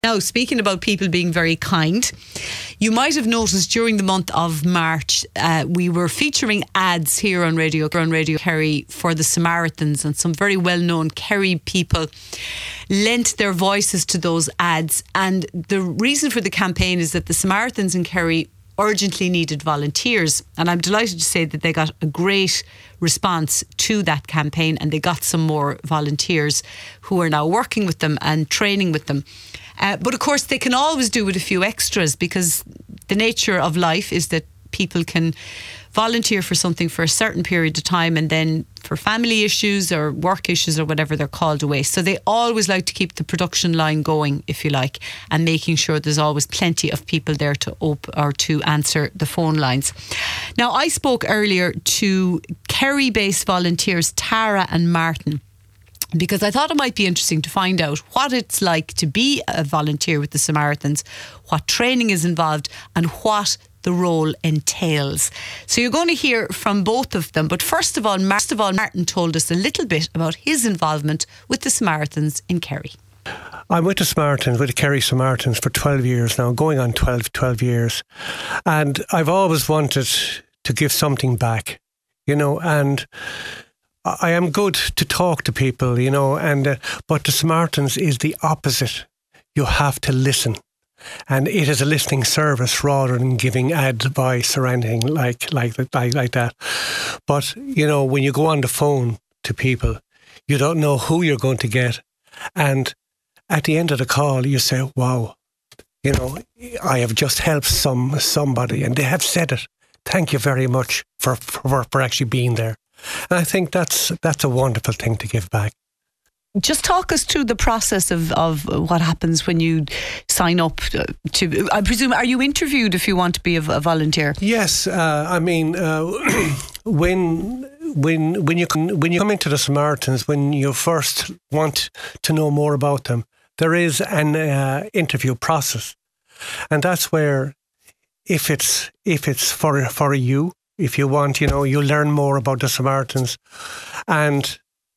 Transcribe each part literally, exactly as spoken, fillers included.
Now, speaking about people being very kind, you might have noticed during the month of March, uh, we were featuring ads here on Radio, on Radio Kerry for the Samaritans, and some very well-known Kerry people lent their voices to those ads. And the reason for the campaign is that the Samaritans in Kerry urgently needed volunteers, and I'm delighted to say that they got a great response to that campaign, and they got some more volunteers who are now working with them and training with them. Uh, but of course they can always do with a few extras, because the nature of life is that people can volunteer for something for a certain period of time, and then for family issues or work issues or whatever, they're called away. So they always like to keep the production line going, if you like, and making sure there's always plenty of people there to open or to answer the phone lines. Now, I spoke earlier to Kerry-based volunteers Tara and Martin, because I thought it might be interesting to find out what it's like to be a volunteer with the Samaritans, what training is involved, and what the role entails. So you're going to hear from both of them. But first of all, first of all, Martin told us a little bit about his involvement with the Samaritans in Kerry. I'm with the Samaritans, with the Kerry Samaritans for twelve years now, going on twelve, twelve years. And I've always wanted to give something back, you know, and I am good to talk to people, you know, and uh, but the Samaritans is the opposite. You have to listen. And it is a listening service rather than giving advice or anything like, like, like, like that. But, you know, when you go on the phone to people, you don't know who you're going to get. And at the end of the call, you say, wow, you know, I have just helped some somebody, and they have said it. Thank you very much for, for, for actually being there. And I think that's that's a wonderful thing to give back. Just talk us through the process of, of what happens when you sign up to, I presume, are you interviewed if you want to be a, a volunteer? Yes, uh, I mean, uh, when when when you come, when you come into the Samaritans, when you first want to know more about them, there is an uh, interview process, and that's where, if it's if it's for for you, if you want, you know, you learn more about the Samaritans, and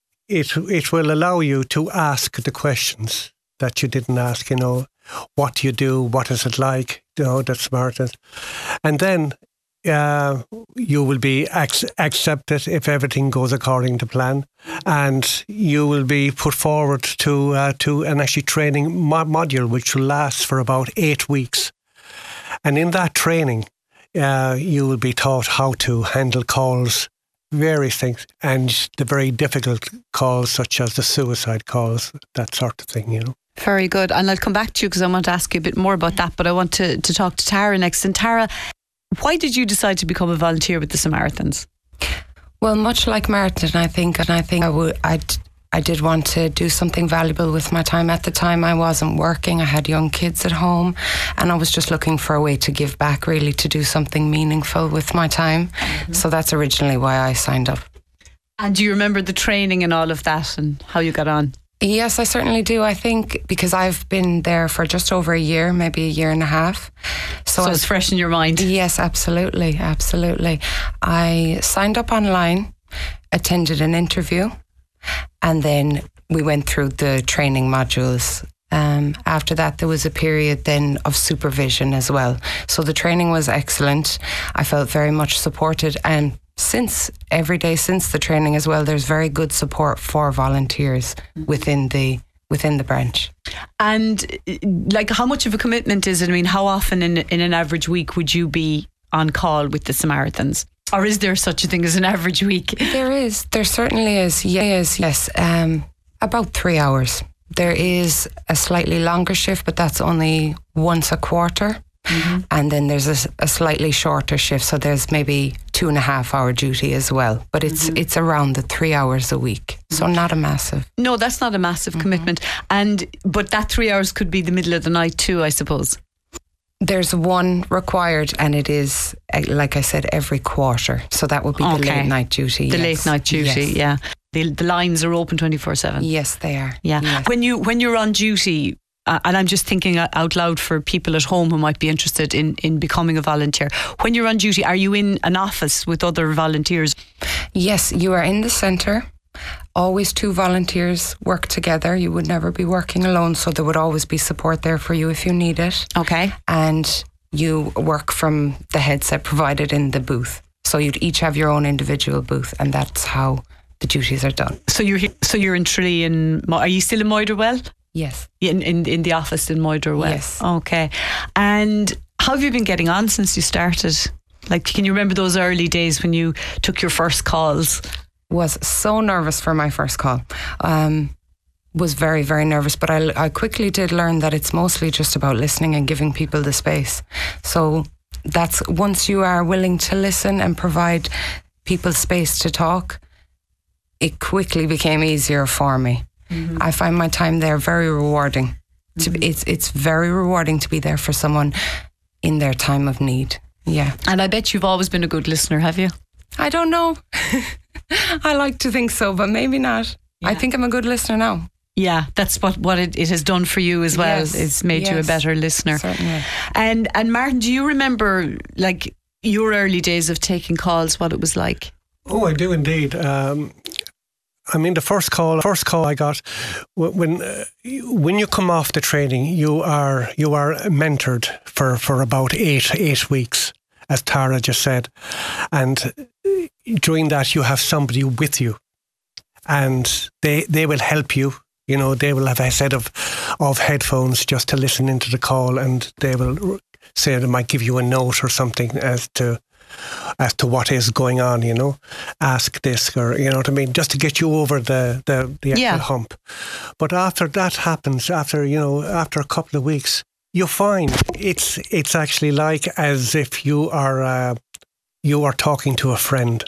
it it will allow you to ask the questions that you didn't ask, you know, what do you do, what is it like, you know, the Samaritans. And then uh, you will be ac- accepted if everything goes according to plan, and you will be put forward to, uh, to an actually training mo- module which will last for about eight weeks. And in that training, uh, you will be taught how to handle calls, various things, and the very difficult calls such as the suicide calls, that sort of thing, you know. Very good. And I'll come back to you because I want to ask you a bit more about that, but I want to, to talk to Tara next. And Tara, why did you decide to become a volunteer with the Samaritans? Well, much like Martin, I think, and I think I would, I'd, I did want to do something valuable with my time. At the time, I wasn't working. I had young kids at home, and I was just looking for a way to give back, really, to do something meaningful with my time. Mm-hmm. So that's originally why I signed up. And do you remember the training and all of that and how you got on? Yes, I certainly do. I think because I've been there for just over a year, maybe a year and a half. So, so it's fresh in your mind? Yes, absolutely, absolutely. I signed up online, attended an interview, and then we went through the training modules. Um, after that, there was a period then of supervision as well. So the training was excellent. I felt very much supported. And since every day since the training as well, there's very good support for volunteers within the within the branch. And like, how much of a commitment is it? I mean, how often in in an average week would you be on call with the Samaritans? Or is there such a thing as an average week? There is. There certainly is. Yes, yes. Um, about three hours. There is a slightly longer shift, but that's only once a quarter. Mm-hmm. And then there's a, a slightly shorter shift. So there's maybe two and a half hour duty as well. But it's mm-hmm. it's around the three hours a week. So not a massive. No, that's not a massive mm-hmm. commitment. And but that three hours could be the middle of the night too, I suppose. There's one required, and it is, like I said, every quarter. So that would be okay. The late night duty. The yes. late night duty, yes. yeah. The the lines are open twenty-four seven. Yes, they are. Yeah. Yes. When you when you're on duty, uh, and I'm just thinking out loud for people at home who might be interested in, in becoming a volunteer. When you're on duty, are you in an office with other volunteers? Yes, you are in the centre. always two volunteers work together. You would never be working alone, so there would always be support there for you if you need it. Okay. And you work from the headset provided in the booth. So you'd each have your own individual booth, and that's how the duties are done. So you're here, so you're in Tralee, in, are you still in Moyderwell? Yes. In, in in the office in Moyderwell? Yes. Okay. And how have you been getting on since you started? Like, can you remember those early days when you took your first calls? Was so nervous for my first call. Um, was very, very nervous, but I, I quickly did learn that it's mostly just about listening and giving people the space. So that's, once you are willing to listen and provide people space to talk, it quickly became easier for me. Mm-hmm. I find my time there very rewarding. Mm-hmm. To, it's it's very rewarding to be there for someone in their time of need. Yeah. And I bet you've always been a good listener, have you? I don't know. I like to think so, but maybe not. Yeah. I think I'm a good listener now. Yeah, that's what, what it, it has done for you as well. Yes. It's made yes. you a better listener. Certainly. And and Martin, do you remember like your early days of taking calls, what it was like? Oh, I do indeed. Um, I mean, the first call, first call I got when uh, when you come off the training, you are you are mentored for, for about eight eight weeks, as Tara just said, and during that you have somebody with you, and they they will help you. You know, they will have a set of of headphones just to listen into the call, and they will say they might give you a note or something as to. as to what is going on, you know, ask this, or, you know what I mean, just to get you over the, the, the actual yeah. hump. But after that happens, after, you know, after a couple of weeks, you're fine. It's, it's actually like as if you are, uh, you are talking to a friend.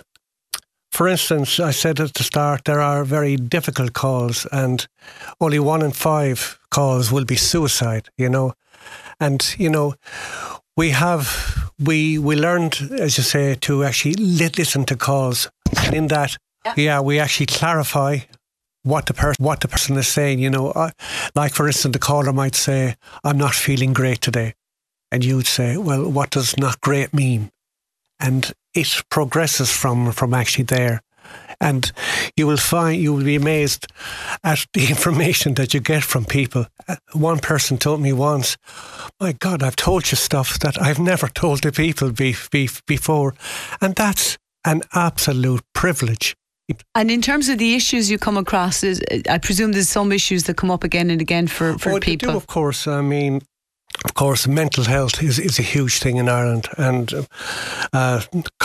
For instance, I said at the start, there are very difficult calls, and only one in five calls will be suicide, you know, and, you know, we have, we we learned, as you say, to actually listen to calls. And in that, yeah, yeah we actually clarify what the, per- what the person is saying. You know, uh, like, for instance, the caller might say, I'm not feeling great today. And you'd say, well, what does not great mean? And it progresses from, from actually there. And you will find, you will be amazed at the information that you get from people. One person told me once, my God, I've told you stuff that I've never told the people be, be, before. And that's an absolute privilege. And in terms of the issues you come across, is, I presume there's some issues that come up again and again for, for oh, people. They do, of course. I mean, of course, mental health is, is a huge thing in Ireland. And uh,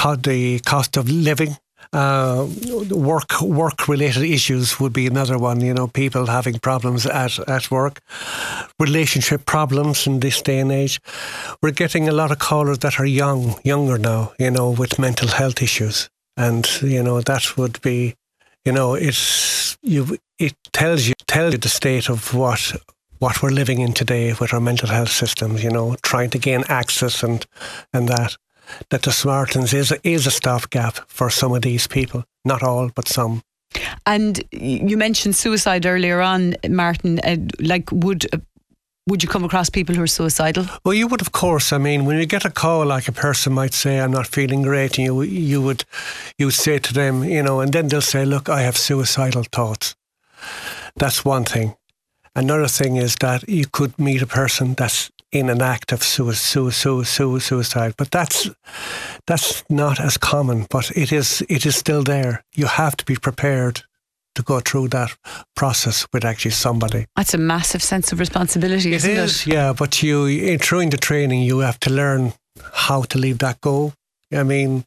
the cost of living, Uh, work work related issues would be another one. You know, people having problems at, at work, relationship problems in this day and age. We're getting a lot of callers that are young, younger now, you know, with mental health issues, and you know that would be, you know, it's you. It tells you tells you the state of what what we're living in today with our mental health systems. You know, trying to gain access and and that. That the Samaritans is a, is a stopgap for some of these people. Not all, but some. And you mentioned suicide earlier on, Martin. Uh, like, would uh, would you come across people who are suicidal? Well, you would, of course. I mean, when you get a call, like a person might say, "I'm not feeling great," and you you would you would say to them, you know, and then they'll say, "Look, I have suicidal thoughts." That's one thing. Another thing is that you could meet a person that's in an act of suicide, suicide, suicide, but that's that's not as common. But it is it is still there. You have to be prepared to go through that process with actually somebody. That's a massive sense of responsibility, isn't it? It is, yeah. But you, in during the training, you have to learn how to leave that go. I mean,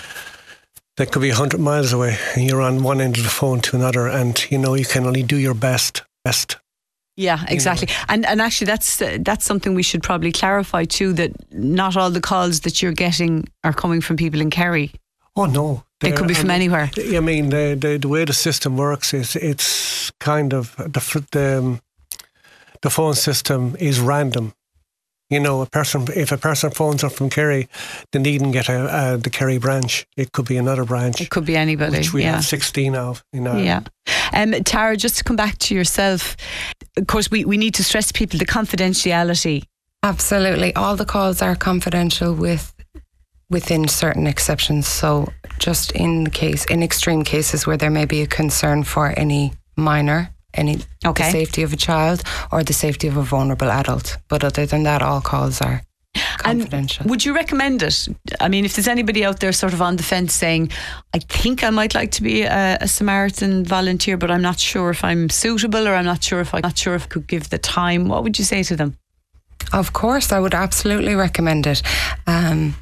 they could be a hundred miles away, and you're on one end of the phone to another, and you know you can only do your best. Best. Yeah, exactly. You know. And and actually that's uh, that's something we should probably clarify too, that not all the calls that you're getting are coming from people in Kerry. Oh no. They could be from I mean, anywhere. I mean, the, the the way the system works is it's kind of the the, um, the phone system is random. You know, a person if a person phones up from Kerry, they needn't get a, a, the Kerry branch. It could be another branch. It could be anybody. Which we yeah. have sixteen of. You know. Yeah. Um, Tara, just to come back to yourself, of course, we, we need to stress to people the confidentiality. Absolutely. All the calls are confidential with within certain exceptions. So just in the case, in extreme cases where there may be a concern for any minor, any Okay. the safety of a child or the safety of a vulnerable adult. But other than that, all calls are confidential. And would you recommend it? I mean, if there's anybody out there sort of on the fence saying, I think I might like to be a, a Samaritan volunteer, but I'm not sure if I'm suitable, or I'm not sure if I not sure if I could give the time, what would you say to them? Of course, I would absolutely recommend it. Um,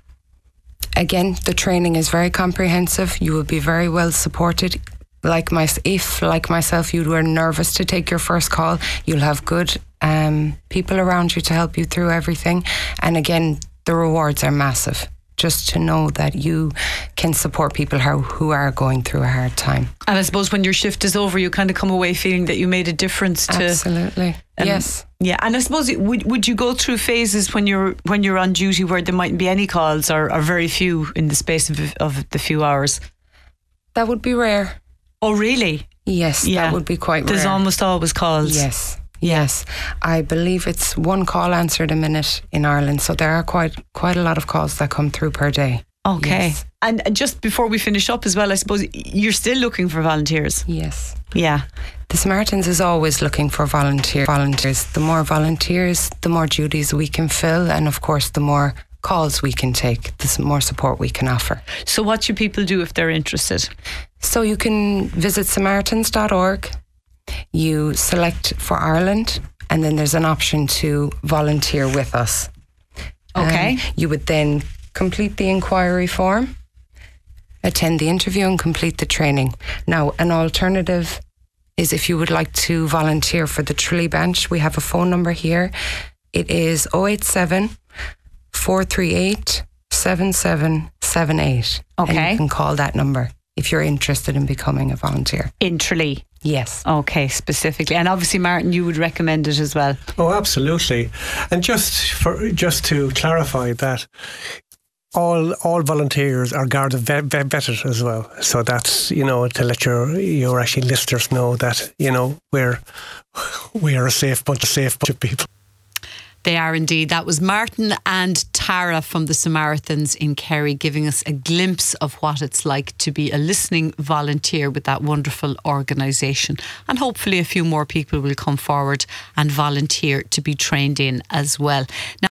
again, the training is very comprehensive. You will be very well supported. Like my, if, like myself, you were nervous to take your first call, you'll have good um, people around you to help you through everything. And again, the rewards are massive. Just to know that you can support people who, who are going through a hard time. And I suppose when your shift is over, you kind of come away feeling that you made a difference to... Absolutely. Um, yes. Yeah, and I suppose it, would would you go through phases when you're when you're on duty where there mightn't be any calls, or, or very few in the space of of the few hours? That would be rare. Oh, really? Yes, Yeah. that would be quite There's rare. almost always calls. Yes, yes. I believe it's one call answered a minute in Ireland, so there are quite quite a lot of calls that come through per day. Okay. Yes. And and just before we finish up as well, I suppose you're still looking for volunteers. Yes. Yeah. The Samaritans is always looking for volunteer volunteers. The more volunteers, the more duties we can fill, and of course, the more calls we can take, the more support we can offer. So what should people do if they're interested? So you can visit samaritans dot org. You select for Ireland, and then there's an option to volunteer with us. Okay. Um, you would then complete the inquiry form, attend the interview, and complete the training. Now, an alternative is if you would like to volunteer for the Tralee Bench, we have a phone number here. It is oh eight seven, four three eight, seven seven seven eight. Okay. And you can call that number if you're interested in becoming a volunteer. In Tralee. Yes. Okay, specifically. And obviously, Martin, you would recommend it as well. Oh, absolutely. And just for just to clarify that, all all volunteers are guarded vet, vet, vetted as well. So that's, you know, to let your your actually listeners know that, you know, we're we are a safe bunch of safe bunch of people. They are indeed. That was Martin and Tara from the Samaritans in Kerry giving us a glimpse of what it's like to be a listening volunteer with that wonderful organisation. And hopefully a few more people will come forward and volunteer to be trained in as well. Now,